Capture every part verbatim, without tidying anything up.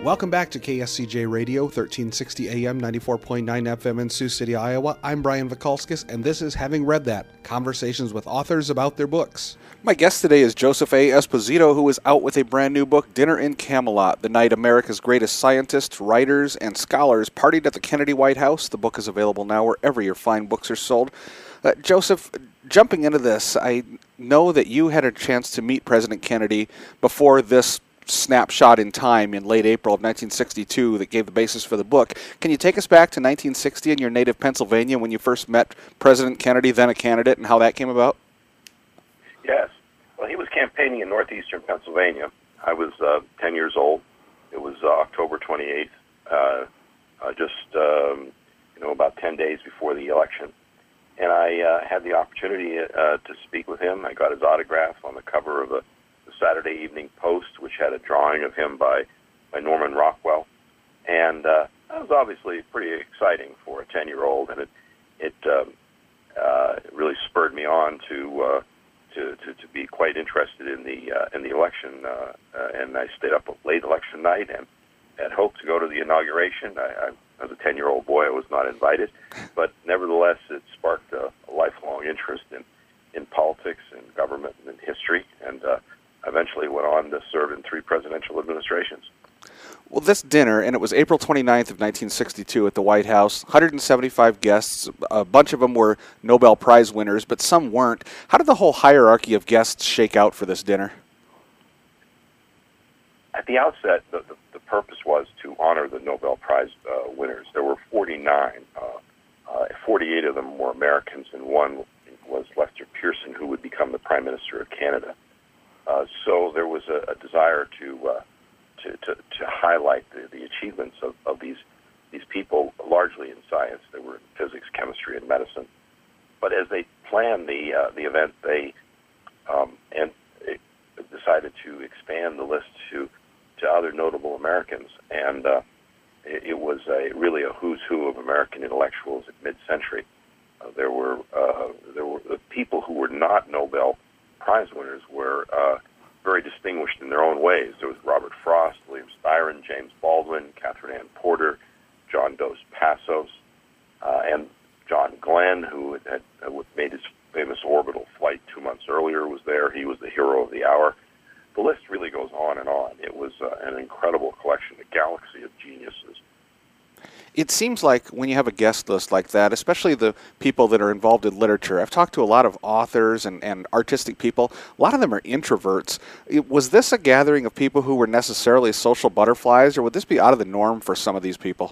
Welcome back to K S C J Radio, thirteen sixty A M, ninety-four point nine F M in Sioux City, Iowa. I'm Brian Vikalskis, and this is Having Read That, conversations with authors about their books. My guest today is Joseph A. Esposito, who is out with a brand new book, Dinner in Camelot, the night America's greatest scientists, writers, and scholars partied at the Kennedy White House. The book is available now wherever your fine books are sold. Uh, Joseph, jumping into this, I know that you had a chance to meet President Kennedy before this snapshot in time in late April of nineteen sixty-two that gave the basis for the book. Can you take us back to nineteen sixty in your native Pennsylvania when you first met President Kennedy, then a candidate, and how that came about? Yes. Well, he was campaigning in northeastern Pennsylvania. I was uh, ten years old. It was uh, October twenty-eighth, uh, uh, just um, you know about ten days before the election. And I uh, had the opportunity uh, to speak with him. I got his autograph on the cover of a the Saturday Evening Post, which had a drawing of him by, by Norman Rockwell. And uh, that was obviously pretty exciting for a ten-year-old, and it it um, uh, really spurred me on to, uh, to to to be quite interested in the uh, in the election. Uh, uh, and I stayed up late election night and had hoped to go to the inauguration. I, I, as a ten-year-old boy, I was not invited, but nevertheless, it sparked a, a lifelong interest in in politics and government and in history, and uh, eventually went on to serve in three presidential administrations. Well, this dinner, and it was April twenty-ninth of nineteen sixty-two at the White House, one hundred seventy-five guests, a bunch of them were Nobel Prize winners, but some weren't. How did the whole hierarchy of guests shake out for this dinner? At the outset, the, the, the purpose was to honor the Nobel Prize uh, winners. There were forty-nine. Uh, uh, forty-eight of them were Americans, and one was Lester Pearson, who would become the Prime Minister of Canada. Uh, so there was a, a desire to, uh, to to to highlight the, the achievements of, of these these people, largely in science. They were in physics, chemistry, and medicine. But as they planned the uh, the event, they um, and it decided to expand the list to to other notable Americans, and uh, it, it was a really a who's who of American intellectuals at mid-century. Uh, there were uh, there were the people who were not Nobel Prize winners were uh, very distinguished in their own ways. There was Robert Frost, William Styron, James Baldwin, Catherine Ann Porter, John Dos Passos, uh, and John Glenn, who had, had made his famous orbital flight two months earlier, was there. He was the hero of the hour. The list really goes on and on. It was uh, an incredible collection, a galaxy of geniuses. It seems like when you have a guest list like that, especially the people that are involved in literature, I've talked to a lot of authors and, and artistic people. A lot of them are introverts. It, was this a gathering of people who were necessarily social butterflies, or would this be out of the norm for some of these people?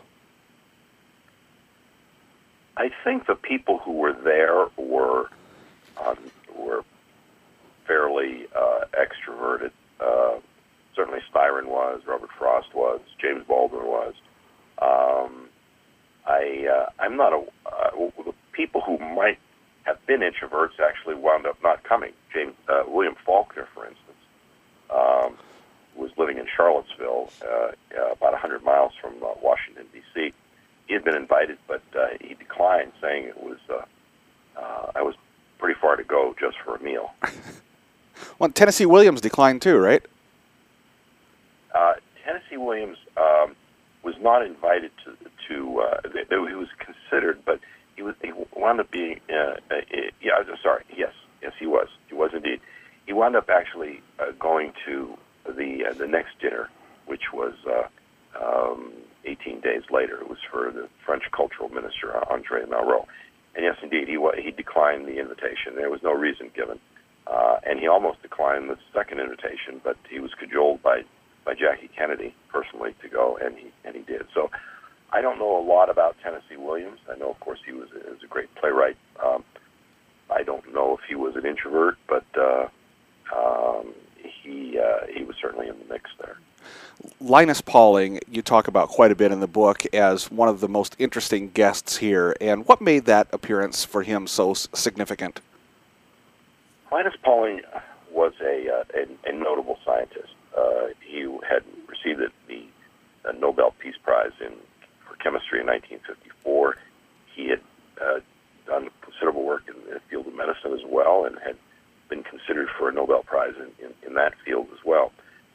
I think the people who were there were um, were fairly uh, extroverted. Uh, certainly Styron was, Robert Frost was, James Baldwin was. Um, I, uh, I'm not a, uh, the people who might have been introverts actually wound up not coming. James, uh, William Faulkner, for instance, um, was living in Charlottesville, uh, uh, about one hundred miles from uh, Washington, D C He had been invited, but uh, he declined, saying it was, uh, uh, I was pretty far to go just for a meal. Well, Tennessee Williams declined too, right? Uh, Tennessee Williams um, was not invited to, to uh, he was considered, but he was he wound up being, uh, uh, yeah, I'm sorry, yes, yes, he was. He was indeed. He wound up actually uh, going to the uh, the next dinner, which was uh, um, eighteen days later. It was for the French cultural minister, André Malraux. And yes, indeed, he he declined the invitation. There was no reason given. Uh, and he almost declined the second invitation, but he was cajoled by, by Jackie Kennedy personally to go, and he and he did. So I don't know a lot about Tennessee Williams. I know, of course, he was, was a great playwright. Um, I don't know if he was an introvert, but uh, um, he uh, he was certainly in the mix there. Linus Pauling, you talk about quite a bit in the book as one of the most interesting guests here. And what made that appearance for him so significant? Linus Pauling was a, uh, a, a notable scientist. Uh, he had received the, the Nobel Peace Prize in for chemistry in nineteen fifty-four. He had uh, done considerable work in the field of medicine as well, and had been considered for a Nobel Prize in, in, in that field as well.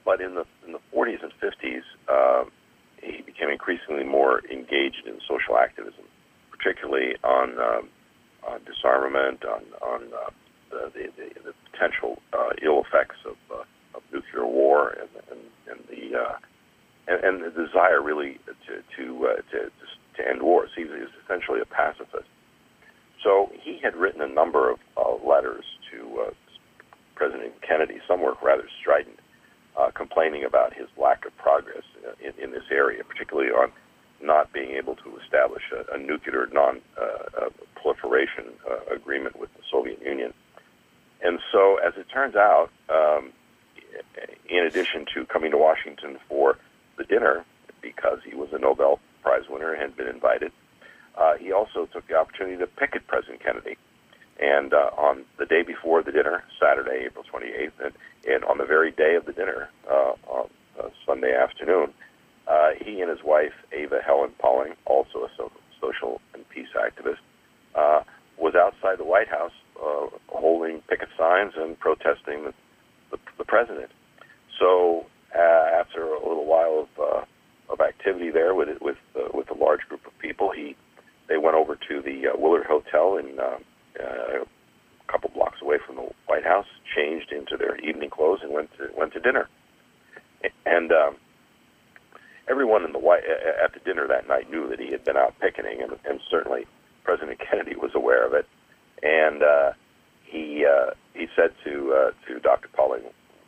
but in the in the forties and fifties, uh, he became increasingly more engaged in social activism, particularly on, um, on disarmament, on on uh, the, the, the potential uh, ill effects of, uh, of nuclear war, and and, and the uh, and, and the desire really to to, uh, to to end wars. He was essentially a pacifist. So he had written a number of uh, letters to uh, President Kennedy. Some were rather strident, uh, complaining about his lack of progress in, in this area, particularly on not being able to establish a, a nuclear non-proliferation uh, uh, agreement with the Soviet Union. And so, as it turns out, um, in addition to coming to Washington for the dinner, because he was a Nobel Prize winner and had been invited, uh, he also took the opportunity to picket President Kennedy. And uh, on the day before the dinner, Saturday, April twenty-eighth, and, and on the very day of the dinner, uh, on uh, Sunday afternoon, uh, he and his wife, Ava Helen Pauling, also a so- social and peace activist, uh, was outside the White House uh, holding picket signs and protesting the, the, the president. So uh, after a little while of uh, of activity there with with uh, with a large group of people, he they went over to the uh, Willard Hotel in uh, uh, a couple blocks away from the White House, changed into their evening clothes, and went to went to dinner. And um, everyone in the White at the dinner that night knew that he had been out picketing, and, and certainly President Kennedy was aware of it. And uh, he uh, he said to uh, to Doctor Pauling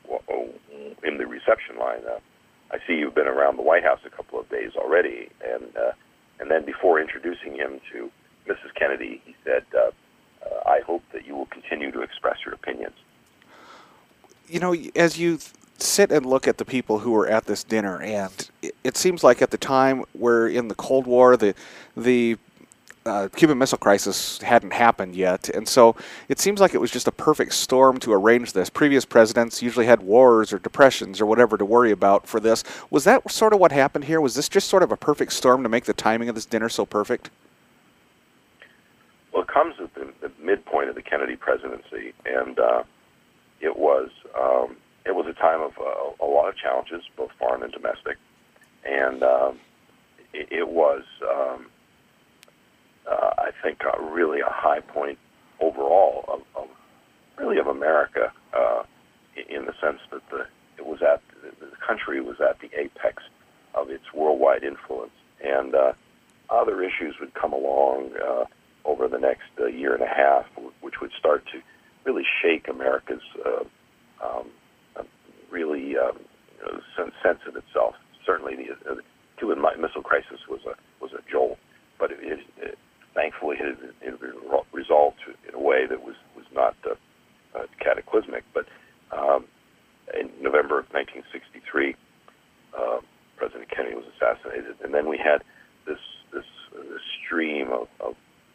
in the reception line, uh, "I see you've been around the White House a couple of days already." And uh, and then before introducing him to Missus Kennedy, he said, uh, uh, "I hope that you will continue to express your opinions." You know, as you sit and look at the people who were at this dinner, and it, it seems like at the time we're in the Cold War, the the uh, Cuban Missile Crisis hadn't happened yet, and so it seems like it was just a perfect storm to arrange this. Previous presidents usually had wars or depressions or whatever to worry about for this. Was that sort of what happened here? Was this just sort of a perfect storm to make the timing of this dinner so perfect? Well, it comes at the, the midpoint of the Kennedy presidency, and uh, it was um, it was a time of uh, a lot of challenges, both foreign and domestic, and um, it, it was, um, uh, I think, uh, really a high point overall of, of really of America, uh, in the sense that the it was at the, the country was at the apex of its worldwide influence, and uh, other issues would come along Uh, over the next uh, year and a half, which would start to really shake America's uh, um, uh, really um, you know, sense of itself. Certainly, the, uh, the Cuban Missile Crisis was a was a jolt, but it, it, it, thankfully it had been resolved in a way that was was not uh, uh, cataclysmic. But um, in November of nineteen sixty-three, uh, President Kennedy was assassinated, and then we had this this, uh, this stream of, of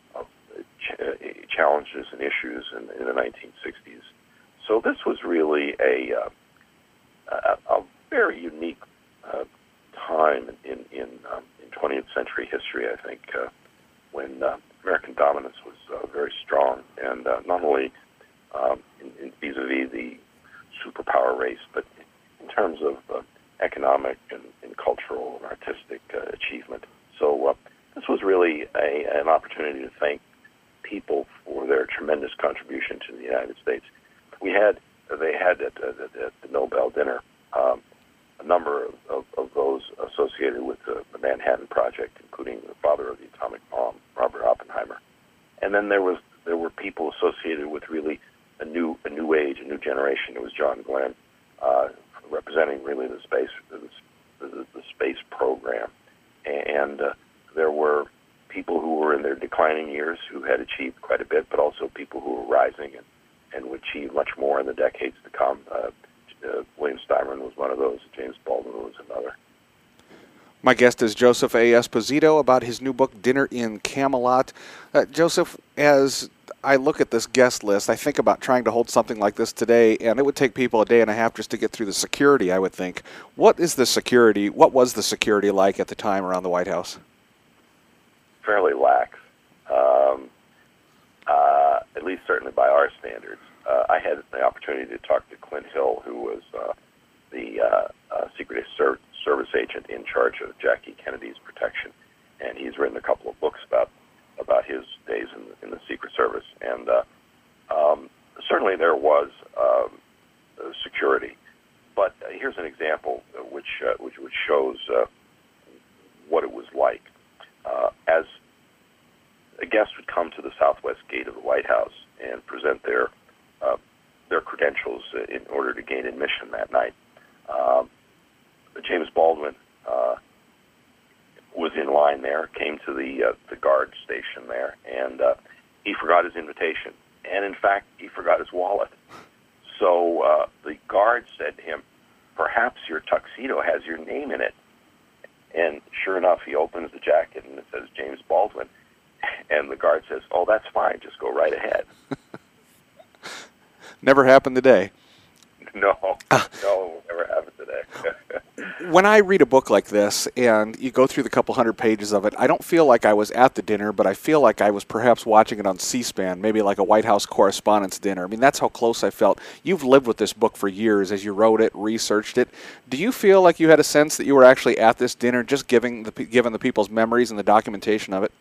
challenges and issues in, in the nineteen sixties. So this was really a uh, a, a very unique uh, time in in, um, in twentieth century history, I think, uh, when uh, American dominance was uh, very strong, and uh, not only um, in, in vis-a-vis the superpower race, but in terms of uh, economic and, and cultural and artistic uh, achievement. So uh, this was really a, an opportunity to thank people for their tremendous contribution to the United States. We had, they had at, at, at the Nobel dinner, um, a number of, of, of those associated with the, the Manhattan Project, including the father of the atomic bomb, Robert Oppenheimer. And then there was there were people associated with really a new a new age, a new generation. It was John Glenn, uh, representing really the space the, the, the space program, and uh, there were people who were in their declining years who had achieved quite a bit, but also people who were rising and, and would achieve much more in the decades to come. Uh, uh, William Steinman was one of those. James Baldwin was another. My guest is Joseph A. Esposito about his new book, Dinner in Camelot. Uh, Joseph, as I look at this guest list, I think about trying to hold something like this today, and it would take people a day and a half just to get through the security, I would think. What is the security? What was the security like at the time around the White House? Fairly lax, um, uh, at least certainly by our standards. Uh, I had the opportunity to talk to Clint Hill, who was uh, the uh, uh, Secret Ser- Service agent in charge of Jackie Kennedy's protection, and he's written a couple of books about about his days in, in the Secret Service. And uh, um, certainly there was um, security, but uh, here's an example which uh, which, which shows uh, what it was like. Uh, as a guest would come to the southwest gate of the White House and present their uh, their credentials in order to gain admission that night. Um, James Baldwin uh, was in line there, came to the uh, the guard station there, and uh, he forgot his invitation. And in fact, he forgot his wallet. So uh, the guard said to him, "Perhaps your tuxedo has your name in it." And sure enough, he opens the jacket and it says James Baldwin. And the guard says, "Oh, that's fine. Just go right ahead." Never happened today. No, no, never happened today. When I read a book like this and you go through the couple hundred pages of it, I don't feel like I was at the dinner, but I feel like I was perhaps watching it on C-SPAN, maybe like a White House Correspondents' Dinner. I mean, that's how close I felt. You've lived with this book for years as you wrote it, researched it. Do you feel like you had a sense that you were actually at this dinner, just giving the, given the people's memories and the documentation of it?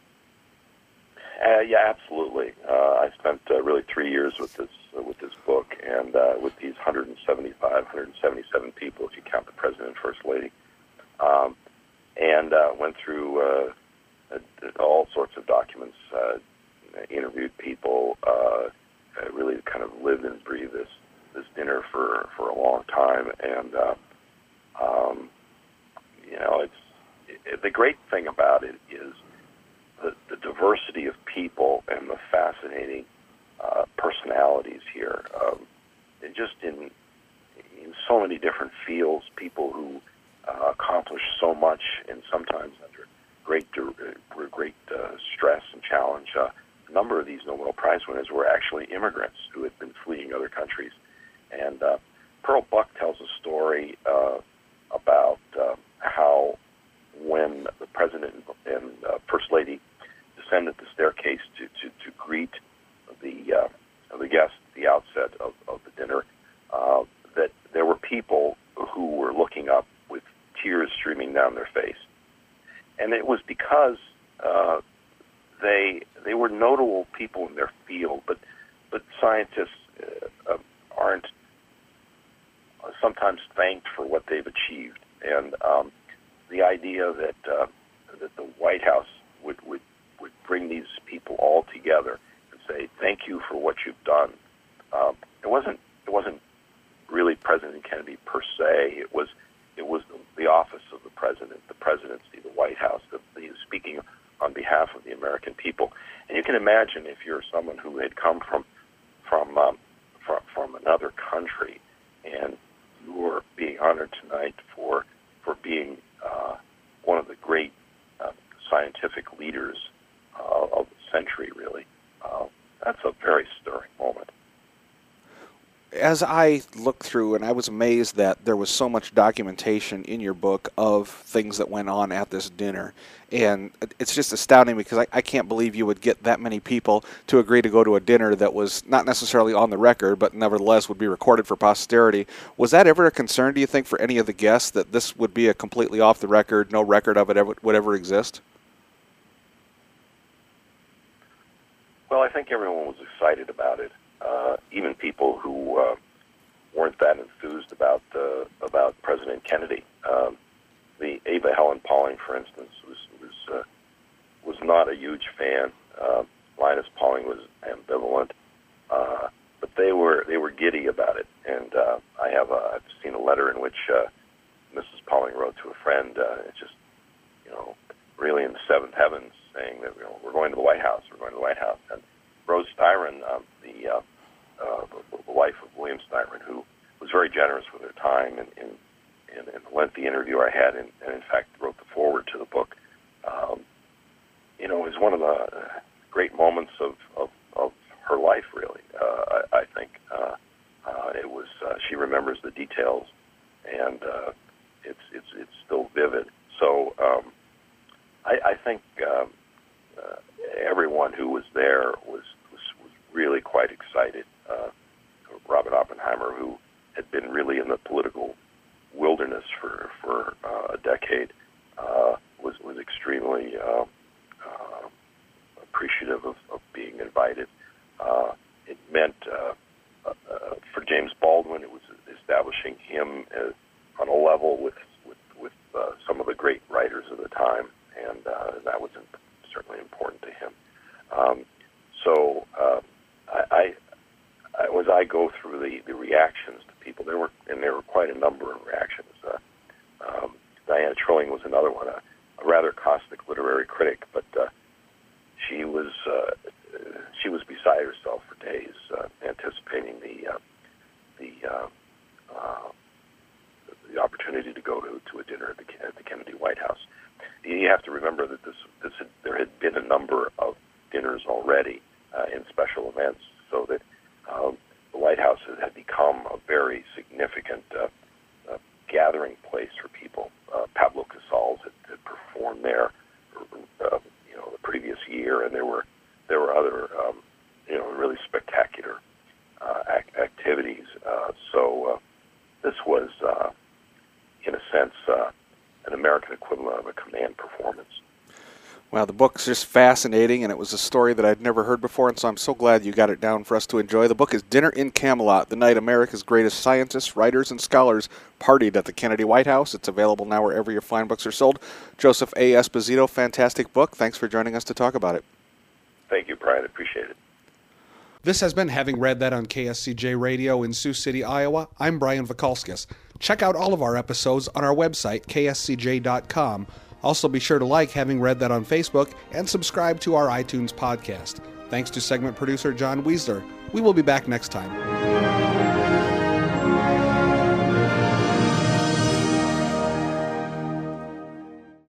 Uh, yeah, absolutely. Uh, I spent uh, really three years with this uh, with this book, and uh, with these one hundred seventy-five, one hundred seventy-seven people, if you count the president and first lady, um, and uh, went through uh, uh, all sorts of documents, uh, interviewed people, uh, really kind of lived and breathed this this dinner for, for a long time, and uh, um, you know, it's it, the great thing about it is The, the diversity of people and the fascinating uh, personalities here. Um, and just in in so many different fields, people who uh, accomplish so much, and sometimes under great uh, great uh, stress and challenge. Uh, a number of these Nobel Prize winners were actually immigrants who had been fleeing other countries. And uh, Pearl Buck tells a story uh, about uh, how when the president and uh, first lady descended the staircase to, to, to greet the uh, the guests at the outset of, of the dinner, uh, that there were people who were looking up with tears streaming down their face. And it was because uh, they they were notable people in their field, but, but scientists uh, aren't sometimes thanked for what they've achieved. And um, the idea that uh, that the White House would, would would bring these people all together and say, "Thank you for what you've done." Um, it wasn't it wasn't really President Kennedy per se. It was it was the, the office of the president, the presidency, the White House, the, the speaking on behalf of the American people. And you can imagine if you're someone who had come from from um, from, from another country, and you were being honored tonight for for being uh, one of the great uh, scientific leaders Uh, of the century, really. Uh, that's a very stirring moment. As I looked through, and I was amazed that there was so much documentation in your book of things that went on at this dinner. And it's just astounding because I, I can't believe you would get that many people to agree to go to a dinner that was not necessarily on the record, but nevertheless would be recorded for posterity. Was that ever a concern, do you think, for any of the guests, that this would be a completely off the record, no record of it ever, would ever exist? Well, I think everyone was excited about it. Uh, even people who uh, weren't that enthused about uh, about President Kennedy. Um, the Ava Helen Pauling, for instance, was was uh, was not a huge fan. Uh, Linus Pauling was ambivalent, uh, but they were they were giddy about it. And uh, I have a, I've seen a letter in which uh, Missus Pauling wrote to a friend. Uh, it's just, you know, really in the seventh heavens, saying that, you know, we're going to the White House, we're going to the White House. And Rose Styron, um, the, uh, uh, the the wife of William Styron, who was very generous with her time in, in, in, in the lengthy interview I had, and, and in fact wrote the foreword to the book, um, you know, is one of the great moments of, of, of her life, really, uh, I, I think. Uh, uh, it was, uh, she remembers the details, and uh, it's, it's, it's still vivid. So, um, I, I think um, uh, everyone who was there was, was, was really quite excited. Uh, Robert Oppenheimer, who had been really in the political wilderness for for uh, a decade, uh, was was extremely uh, uh, appreciative of, of being invited. Uh, it meant uh, uh, for James Baldwin, it was establishing him as, on a level with with, with uh, some of the great writers of the time, and uh, that was imp- certainly important to him. Um, so uh, I, I, I, as I go through the, the reactions to people, there were and there were quite a number of reactions. Uh, um, Diana Trilling was another one, a, a rather caustic literary critic, but uh, she was uh, she was beside herself for days, uh, anticipating the uh, the, uh, uh, the opportunity to go to, to a dinner at the, at the Kennedy White House. You have to remember that this this had, there had been a number of dinners already uh, in special events, so that um, the White House had become a very significant uh, uh, gathering place for people. Uh, Pablo Casals had, had performed there, uh, you know, the previous year, and there were there were other, um, you know, really spectacular uh, ac- activities. Uh, so uh, this was, uh, in a sense, uh, an American equivalent of a command performance. Wow, the book's just fascinating, and it was a story that I'd never heard before, and so I'm so glad you got it down for us to enjoy. The book is Dinner in Camelot, the night America's greatest scientists, writers, and scholars partied at the Kennedy White House. It's available now wherever your fine books are sold. Joseph A. Esposito, fantastic book. Thanks for joining us to talk about it. Thank you, Brian. Appreciate it. This has been Having Read That on K S C J Radio in Sioux City, Iowa. I'm Brian Vakalskis. Check out all of our episodes on our website, K S C J dot com. Also, be sure to like Having Read That on Facebook and subscribe to our iTunes podcast. Thanks to segment producer John Weisler. We will be back next time.